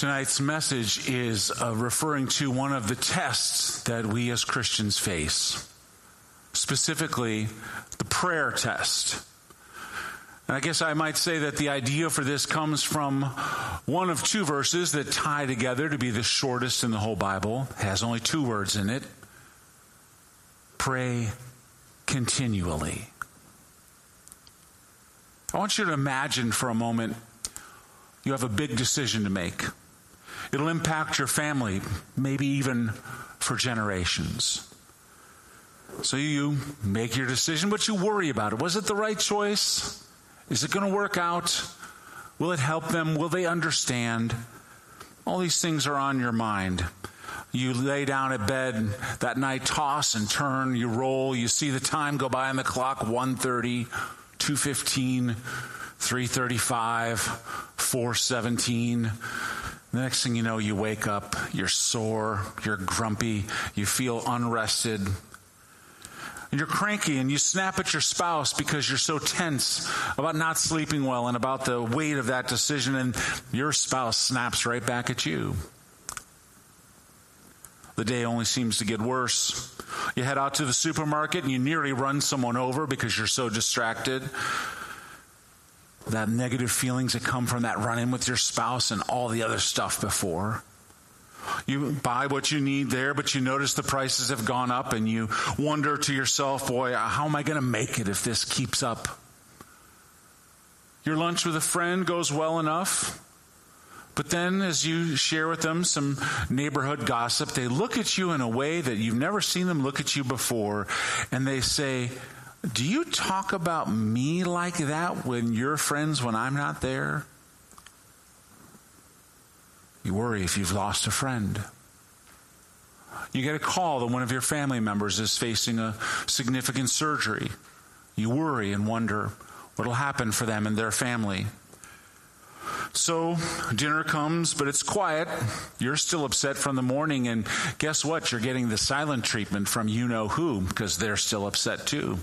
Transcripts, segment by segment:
Tonight's message is referring to one of the tests that we as Christians face, specifically the prayer test. And I guess I might say that the idea for this comes from one of two verses that tie together to be the shortest in the whole Bible. It has only two words in it. Pray continually. I want you to imagine for a moment you have a big decision to make. It'll impact your family, maybe even for generations. So you make your decision, but you worry about it. Was it the right choice? Is it going to work out? Will it help them? Will they understand? All these things are on your mind. You lay down at bed that night, toss and turn, you roll, you see the time go by on the clock, 1:30, 2:15, 3:35, 4:17. The next thing you know, you wake up, you're sore, you're grumpy, you feel unrested. And you're cranky and you snap at your spouse because you're so tense about not sleeping well and about the weight of that decision, and your spouse snaps right back at you. The day only seems to get worse. You head out to the supermarket and you nearly run someone over because you're so distracted. That negative feelings that come from that run-in with your spouse and all the other stuff before. You buy what you need there, but you notice the prices have gone up and you wonder to yourself, boy, how am I going to make it if this keeps up? Your lunch with a friend goes well enough, but then as you share with them some neighborhood gossip, they look at you in a way that you've never seen them look at you before, and they say, do you talk about me like that when you're friends when I'm not there? You worry if you've lost a friend. You get a call that one of your family members is facing a significant surgery. You worry and wonder what will happen for them and their family. So dinner comes, but it's quiet. You're still upset from the morning, and guess what? You're getting the silent treatment from you-know-who because they're still upset too.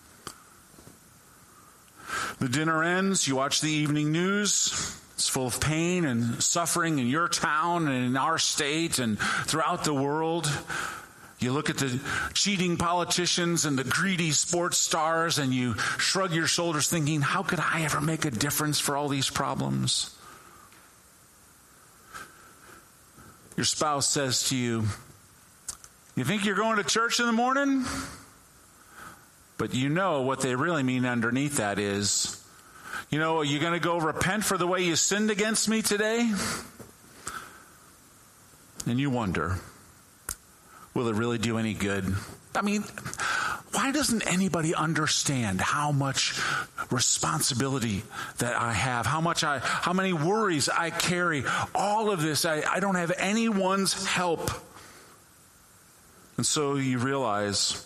The dinner ends, you watch the evening news. It's full of pain and suffering in your town and in our state and throughout the world. You look at the cheating politicians and the greedy sports stars and you shrug your shoulders thinking, how could I ever make a difference for all these problems? Your spouse says to you, you think you're going to church in the morning? But you know what they really mean underneath that is, you know, are you going to go repent for the way you sinned against me today? And you wonder, will it really do any good? I mean, why doesn't anybody understand how much responsibility that I have, how many worries I carry, all of this, I don't have anyone's help. And so you realize,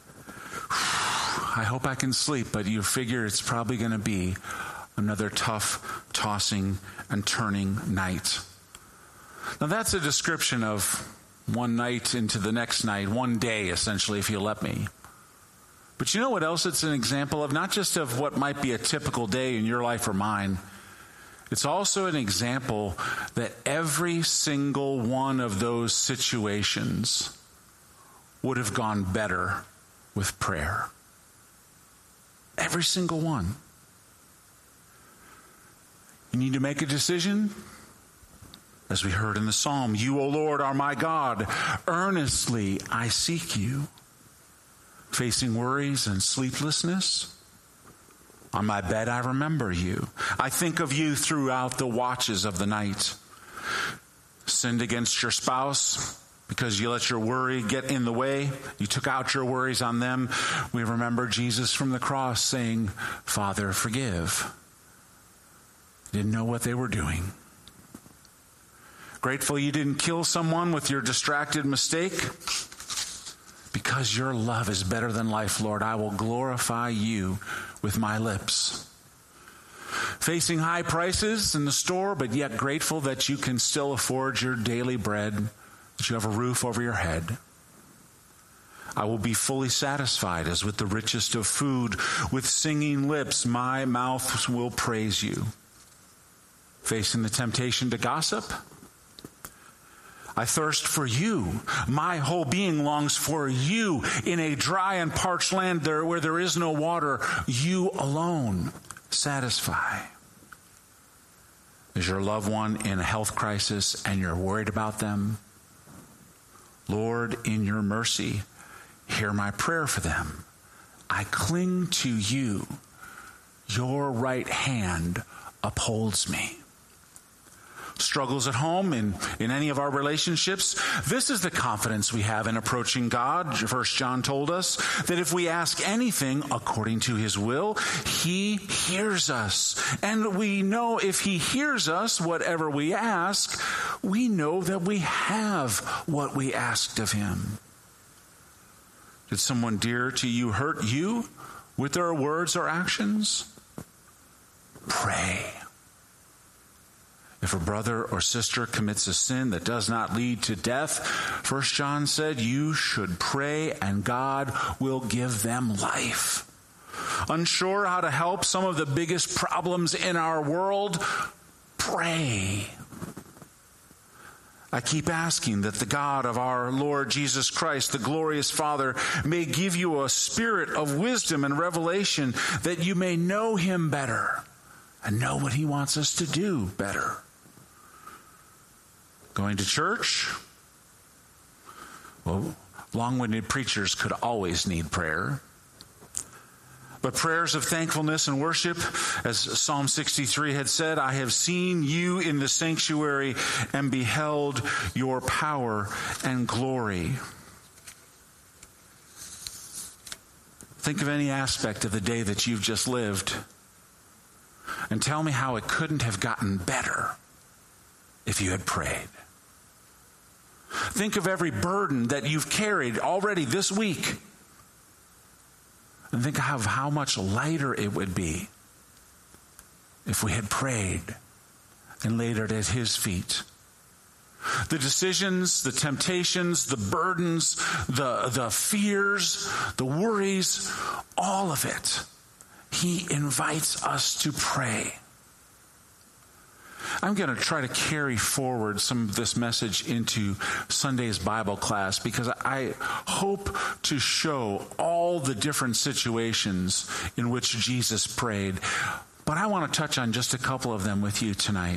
I hope I can sleep, but you figure it's probably going to be another tough tossing and turning night. Now that's a description of one night into the next night, one day essentially, if you let me. But you know what else it's an example of? Not just of what might be a typical day in your life or mine. It's also an example that every single one of those situations would have gone better with prayer. Every single one. You need to make a decision. As we heard in the psalm, you, O Lord, are my God. Earnestly I seek you. Facing worries and sleeplessness, on my bed I remember you. I think of you throughout the watches of the night. Sinned against your spouse because you let your worry get in the way. You took out your worries on them. We remember Jesus from the cross saying, Father, forgive. Didn't know what they were doing. Grateful you didn't kill someone with your distracted mistake. Because your love is better than life, Lord, I will glorify you with my lips. Facing high prices in the store, but yet grateful that you can still afford your daily bread, that you have a roof over your head. I will be fully satisfied as with the richest of food. With singing lips, my mouth will praise you. Facing the temptation to gossip, I thirst for you. My whole being longs for you. In a dry and parched land where there is no water, you alone satisfy. Is your loved one in a health crisis and you're worried about them? Lord, in your mercy, hear my prayer for them. I cling to you. Your right hand upholds me. Struggles at home, in any of our relationships, this is the confidence we have in approaching God. 1 John told us that if we ask anything according to his will, he hears us. And we know if he hears us, whatever we ask, we know that we have what we asked of him. Did someone dear to you hurt you with their words or actions? Pray. If a brother or sister commits a sin that does not lead to death, 1 John said, you should pray and God will give them life. Unsure how to help some of the biggest problems in our world? Pray. I keep asking that the God of our Lord Jesus Christ, the glorious Father, may give you a spirit of wisdom and revelation that you may know him better and know what he wants us to do better. Going to church? Well, long-winded preachers could always need prayer. But prayers of thankfulness and worship, as Psalm 63 had said, I have seen you in the sanctuary and beheld your power and glory. Think of any aspect of the day that you've just lived and tell me how it couldn't have gotten better if you had prayed. Think of every burden that you've carried already this week. And think of how much lighter it would be if we had prayed and laid it at his feet. The decisions, the temptations, the burdens, the fears, the worries, all of it. He invites us to pray. I'm going to try to carry forward some of this message into Sunday's Bible class because I hope to show all the different situations in which Jesus prayed. But I want to touch on just a couple of them with you tonight.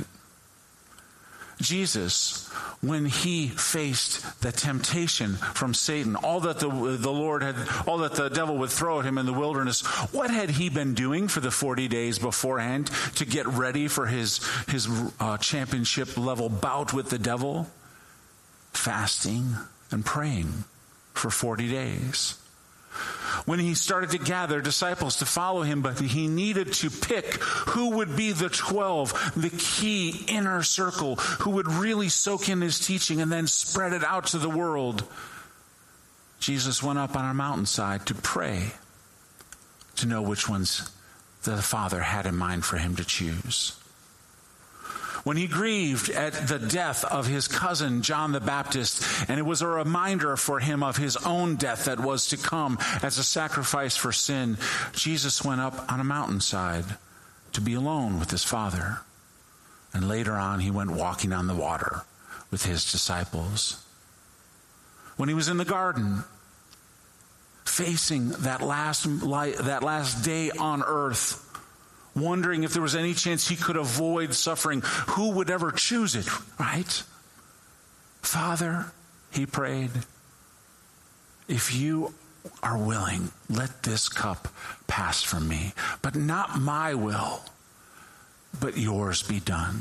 Jesus, when he faced the temptation from Satan, all that all that the devil would throw at him in the wilderness, what had he been doing for the 40 days beforehand to get ready for his championship level bout with the devil? Fasting and praying for 40 days. When he started to gather disciples to follow him, but he needed to pick who would be the 12, the key inner circle, who would really soak in his teaching and then spread it out to the world. Jesus went up on a mountainside to pray, to know which ones the Father had in mind for him to choose. When he grieved at the death of his cousin John the Baptist, and it was a reminder for him of his own death that was to come as a sacrifice for sin, Jesus went up on a mountainside to be alone with his Father. And later on, he went walking on the water with his disciples. When he was in the garden, facing that last day on earth, wondering if there was any chance he could avoid suffering, who would ever choose it, right? Father, he prayed, if you are willing, let this cup pass from me, but not my will, but yours be done.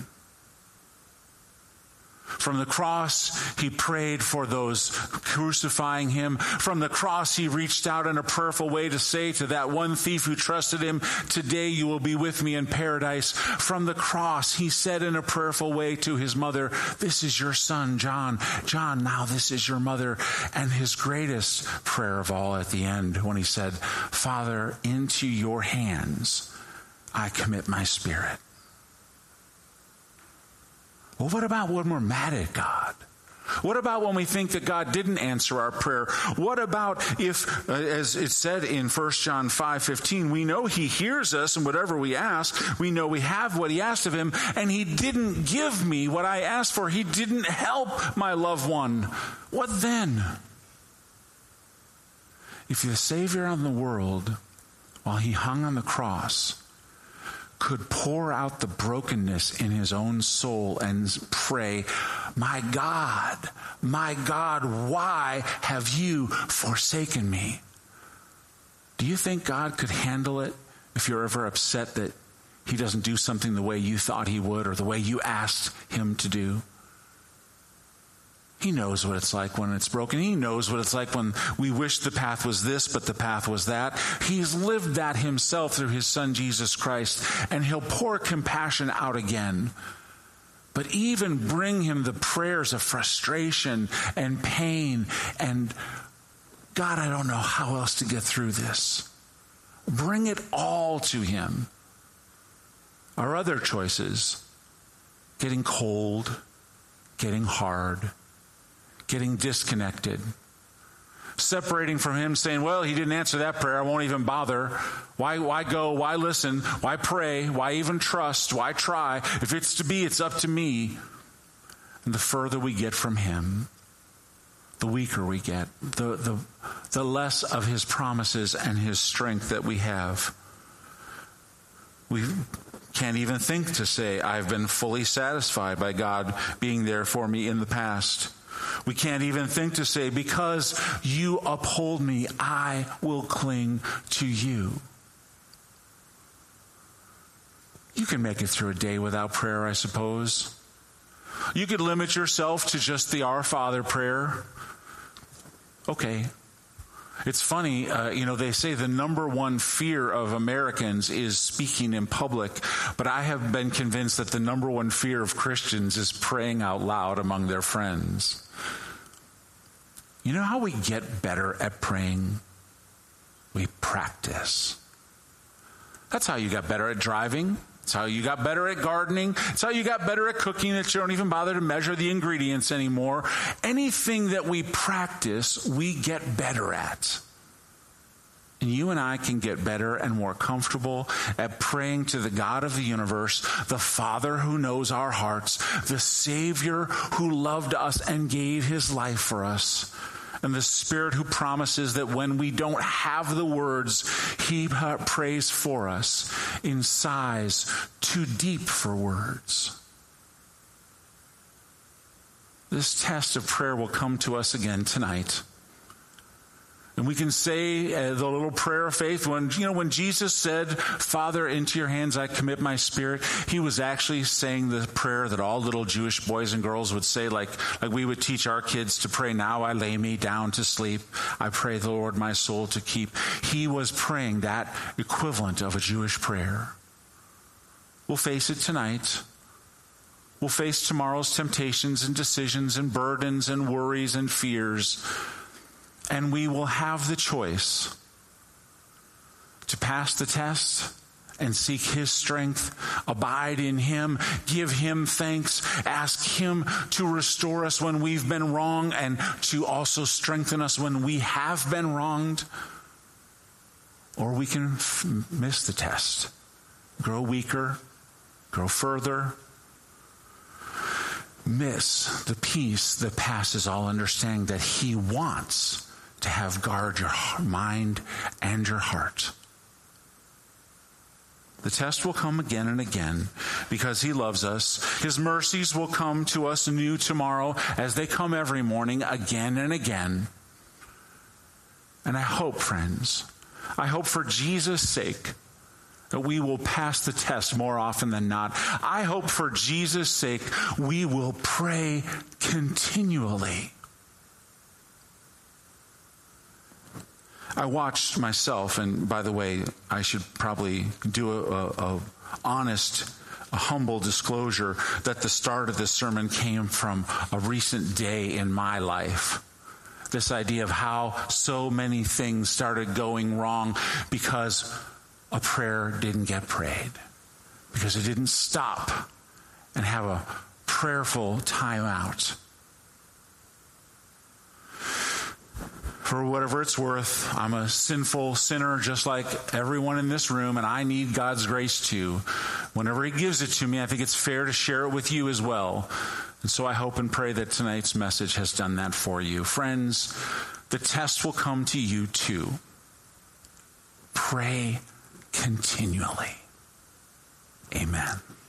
From the cross, he prayed for those crucifying him. From the cross, he reached out in a prayerful way to say to that one thief who trusted him, today you will be with me in paradise. From the cross, he said in a prayerful way to his mother, this is your son, John. John, now this is your mother. And his greatest prayer of all at the end when he said, Father, into your hands I commit my spirit. Well, what about when we're mad at God? What about when we think that God didn't answer our prayer? What about if, as it said in 1 John 5:15, we know he hears us and whatever we ask, we know we have what he asked of him, and he didn't give me what I asked for. He didn't help my loved one. What then? If the Savior of the world, while he hung on the cross, could pour out the brokenness in his own soul and pray, my God, why have you forsaken me? Do you think God could handle it if you're ever upset that he doesn't do something the way you thought he would or the way you asked him to do? He knows what it's like when it's broken. He knows what it's like when we wish the path was this, but the path was that. He's lived that himself through his son, Jesus Christ, and he'll pour compassion out again. But even bring him the prayers of frustration and pain and, God, I don't know how else to get through this. Bring it all to him. Our other choices, getting cold, getting hard, getting disconnected, separating from him, saying, well, he didn't answer that prayer, I won't even bother. Why go? Why listen? Why pray? Why even trust? Why try? If it's to be, it's up to me. And the further we get from him, the weaker we get, the less of his promises and his strength that we have. We can't even think to say, I've been fully satisfied by God being there for me in the past. We can't even think to say, because you uphold me, I will cling to you. You can make it through a day without prayer, I suppose. You could limit yourself to just the Our Father prayer. Okay. It's funny, they say the number one fear of Americans is speaking in public, but I have been convinced that the number one fear of Christians is praying out loud among their friends. You know how we get better at praying? We practice. That's how you got better at driving. It's how you got better at gardening. It's how you got better at cooking, that you don't even bother to measure the ingredients anymore. Anything that we practice, we get better at. And you and I can get better and more comfortable at praying to the God of the universe, the Father who knows our hearts, the Savior who loved us and gave his life for us, and the Spirit who promises that when we don't have the words, he prays for us in sighs too deep for words. This test of prayer will come to us again tonight. And we can say the little prayer of faith when Jesus said, Father, into your hands I commit my spirit, he was actually saying the prayer that all little Jewish boys and girls would say, like we would teach our kids to pray, now I lay me down to sleep. I pray the Lord my soul to keep. He was praying that equivalent of a Jewish prayer. We'll face it tonight. We'll face tomorrow's temptations and decisions and burdens and worries and fears. And we will have the choice to pass the test and seek his strength, abide in him, give him thanks, ask him to restore us when we've been wrong and to also strengthen us when we have been wronged. Or we can miss the test, grow weaker, grow further, miss the peace that passes all understanding that he wants to have guard your mind and your heart. The test will come again and again because he loves us. His mercies will come to us anew tomorrow as they come every morning again and again. And I hope, friends, for Jesus' sake, that we will pass the test more often than not. I hope for Jesus' sake we will pray continually. I watched myself, and by the way, I should probably do a honest, a humble disclosure that the start of this sermon came from a recent day in my life. This idea of how so many things started going wrong because a prayer didn't get prayed, because it didn't stop and have a prayerful time out. For whatever it's worth, I'm a sinful sinner just like everyone in this room, and I need God's grace too. Whenever he gives it to me, I think it's fair to share it with you as well. And so I hope and pray that tonight's message has done that for you. Friends, the test will come to you too. Pray continually. Amen.